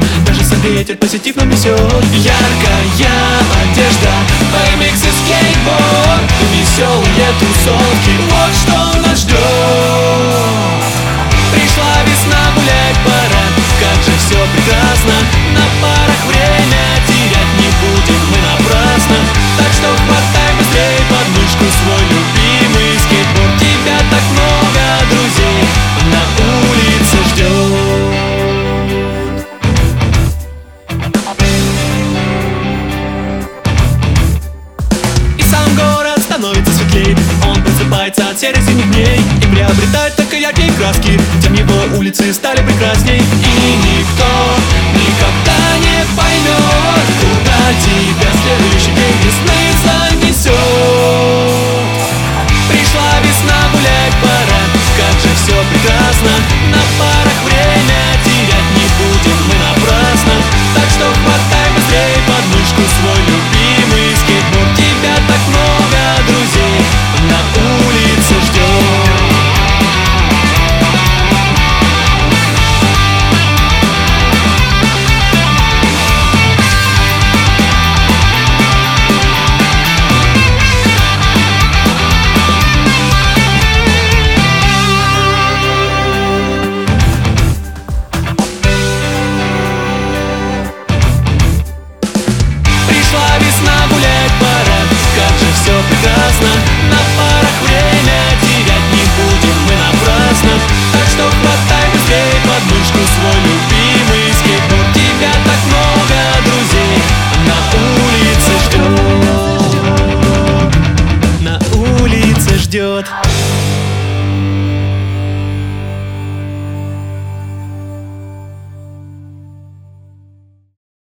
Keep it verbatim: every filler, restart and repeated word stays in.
даже сам ветер позитив нам несет. Яркая одежда, бэ эм икс и скейтборд, веселые тусовки, вот что нас ждет. Пришла весна, гулять пора, как же все прекрасно. На парах время терять не будем мы напрасно. Так что хватай быстрей под мышку свой любимый скейтборд. Тебя так много друзей на улице ждет. И сам город становится светлей, он просыпается от серых зимних дней и приобретает только яркие краски. Тем его улицы стали прекрасней, и никто никогда не поймет, куда тебя следующий день весны занесет. Пришла весна, гулять пора, как же все прекрасно. На парах время терять не будем мы напрасно. Так что хватай быстрей под мышку свой любимый скейтборд. Тебя так много друзей на улице ждет. Прекрасно. На парах время терять не будем мы напрасно. Так что хватай быстрей под мышку свой любимый скейтборд. Тебя так много друзей на улице ждет. На улице ждет.